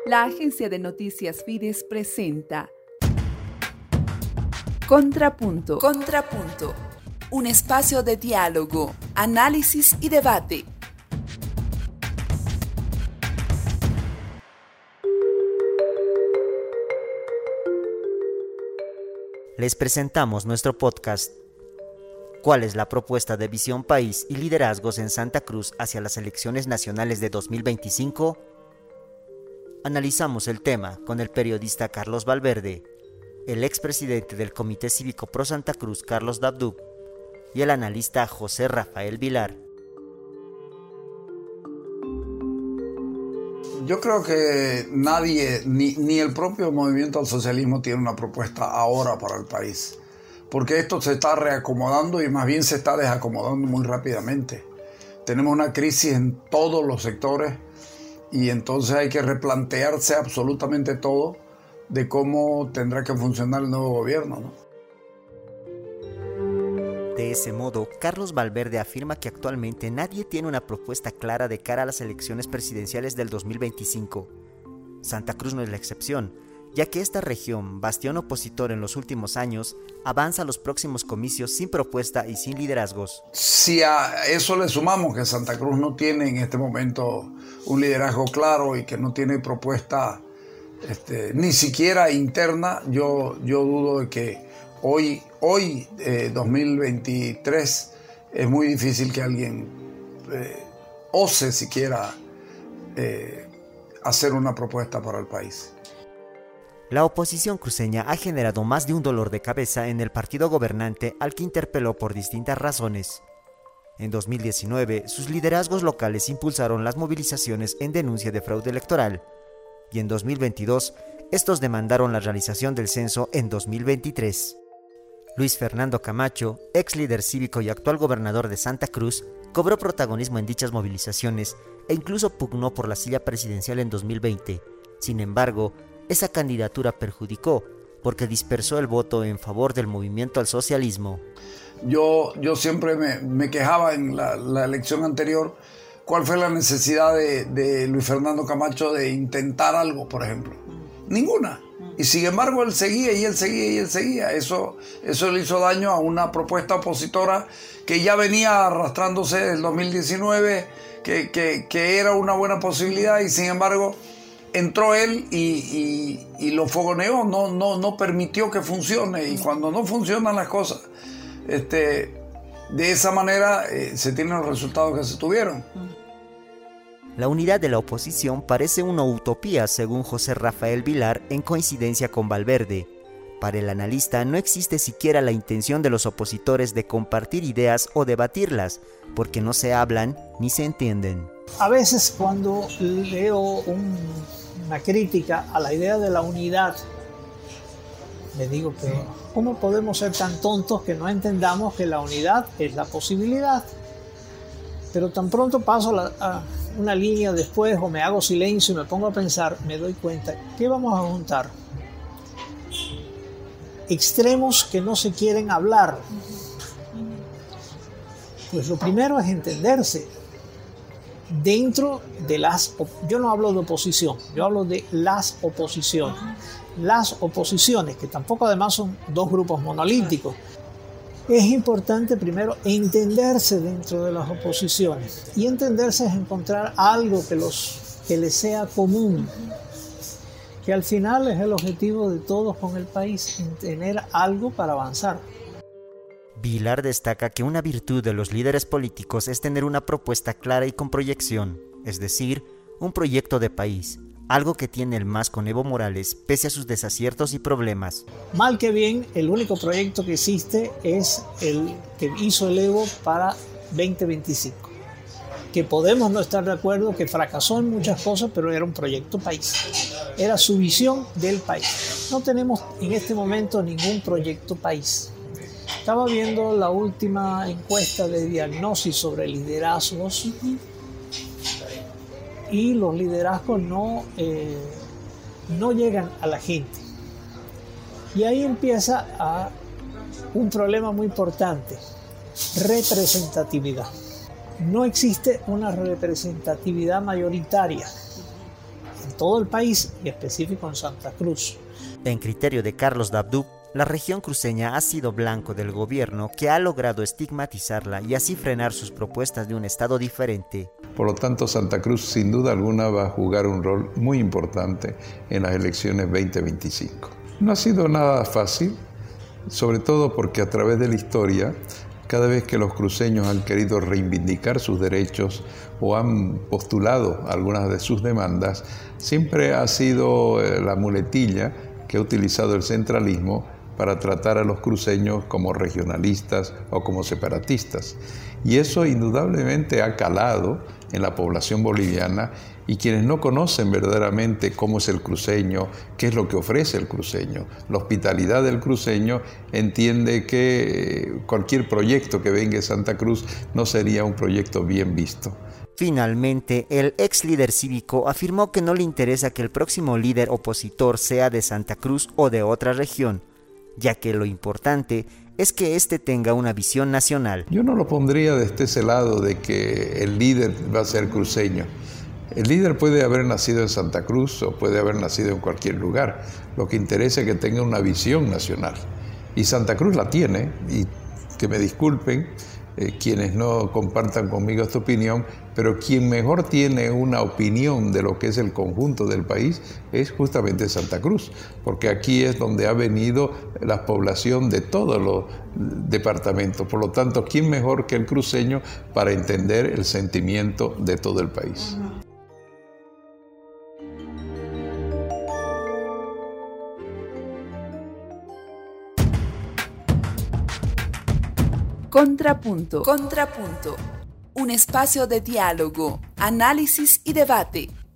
La agencia de noticias Fides presenta Contrapunto. Contrapunto. Un espacio de diálogo, análisis y debate. Les presentamos nuestro podcast. ¿Cuál es la propuesta de visión país y liderazgos en Santa Cruz hacia las elecciones nacionales de 2025? Analizamos el tema con el periodista Carlos Valverde, el expresidente del Comité Cívico Pro Santa Cruz Carlos Dabdub y el analista José Rafael Vilar. Yo creo que nadie, ni el propio movimiento al socialismo tiene una propuesta ahora para el país, porque esto se está reacomodando y más bien se está desacomodando muy rápidamente. Tenemos una crisis en todos los sectores y entonces hay que replantearse absolutamente todo de cómo tendrá que funcionar el nuevo gobierno, ¿no? De ese modo, Carlos Valverde afirma que actualmente nadie tiene una propuesta clara de cara a las elecciones presidenciales del 2025. Santa Cruz no es la excepción, ya que esta región, bastión opositor en los últimos años, avanza a los próximos comicios sin propuesta y sin liderazgos. Si a eso le sumamos que Santa Cruz no tiene en este momento un liderazgo claro y que no tiene propuesta ni siquiera interna, yo dudo de que hoy 2023 es muy difícil que alguien ose siquiera hacer una propuesta para el país. La oposición cruceña ha generado más de un dolor de cabeza en el partido gobernante al que interpeló por distintas razones. En 2019, sus liderazgos locales impulsaron las movilizaciones en denuncia de fraude electoral, y en 2022, estos demandaron la realización del censo en 2023. Luis Fernando Camacho, ex líder cívico y actual gobernador de Santa Cruz, cobró protagonismo en dichas movilizaciones e incluso pugnó por la silla presidencial en 2020. Sin embargo, esa candidatura perjudicó porque dispersó el voto en favor del movimiento al socialismo. Yo siempre me quejaba en la elección anterior cuál fue la necesidad de Luis Fernando Camacho de intentar algo, por ejemplo. Ninguna. Y sin embargo él seguía y él seguía y él seguía. Eso le hizo daño a una propuesta opositora que ya venía arrastrándose desde el 2019, que era una buena posibilidad y sin embargo entró él y lo fogoneó, no permitió que funcione. Y cuando no funcionan las cosas de esa manera se tienen los resultados que se tuvieron. La unidad de la oposición parece una utopía, según José Rafael Vilar, en coincidencia con Valverde. Para el analista no existe siquiera la intención de los opositores de compartir ideas o debatirlas, porque no se hablan ni se entienden. A veces cuando leo una crítica a la idea de la unidad, me digo que ¿cómo podemos ser tan tontos que no entendamos que la unidad es la posibilidad? Pero tan pronto paso a una línea después o me hago silencio y me pongo a pensar, me doy cuenta, ¿qué vamos a juntar? Extremos que no se quieren hablar. Pues lo primero es entenderse. Dentro de yo no hablo de oposición, yo hablo de las oposiciones. Las oposiciones, que tampoco además son dos grupos monolíticos. Es importante primero entenderse dentro de las oposiciones. Y entenderse es encontrar algo que les sea común. Que al final es el objetivo de todos con el país, en tener algo para avanzar. Vilar destaca que una virtud de los líderes políticos es tener una propuesta clara y con proyección, es decir, un proyecto de país, algo que tiene el MAS con Evo Morales pese a sus desaciertos y problemas. Mal que bien, el único proyecto que existe es el que hizo el Evo para 2025. Que podemos no estar de acuerdo, que fracasó en muchas cosas, pero era un proyecto país. Era su visión del país. No tenemos en este momento ningún proyecto país. Estaba viendo la última encuesta de diagnosis sobre liderazgos y los liderazgos no llegan a la gente. Y ahí empieza un problema muy importante, representatividad. No existe una representatividad mayoritaria. todo el país y específico en Santa Cruz. En criterio de Carlos Dabdub, la región cruceña ha sido blanco del gobierno que ha logrado estigmatizarla y así frenar sus propuestas de un estado diferente. Por lo tanto, Santa Cruz sin duda alguna va a jugar un rol muy importante en las elecciones 2025. No ha sido nada fácil, sobre todo porque a través de la historia, cada vez que los cruceños han querido reivindicar sus derechos o han postulado algunas de sus demandas, siempre ha sido la muletilla que ha utilizado el centralismo para tratar a los cruceños como regionalistas o como separatistas. Y eso indudablemente ha calado en la población boliviana, y quienes no conocen verdaderamente cómo es el cruceño, qué es lo que ofrece el cruceño, la hospitalidad del cruceño, entiende que cualquier proyecto que venga de Santa Cruz no sería un proyecto bien visto. Finalmente, el ex líder cívico afirmó que no le interesa que el próximo líder opositor sea de Santa Cruz o de otra región, ya que lo importante es que éste tenga una visión nacional. Yo no lo pondría desde ese lado de que el líder va a ser cruceño. El líder puede haber nacido en Santa Cruz o puede haber nacido en cualquier lugar. Lo que interesa es que tenga una visión nacional. Y Santa Cruz la tiene, y que me disculpen quienes no compartan conmigo esta opinión, pero quien mejor tiene una opinión de lo que es el conjunto del país es justamente Santa Cruz, porque aquí es donde ha venido la población de todos los departamentos. Por lo tanto, ¿quién mejor que el cruceño para entender el sentimiento de todo el país? Contrapunto. Un espacio de diálogo, análisis y debate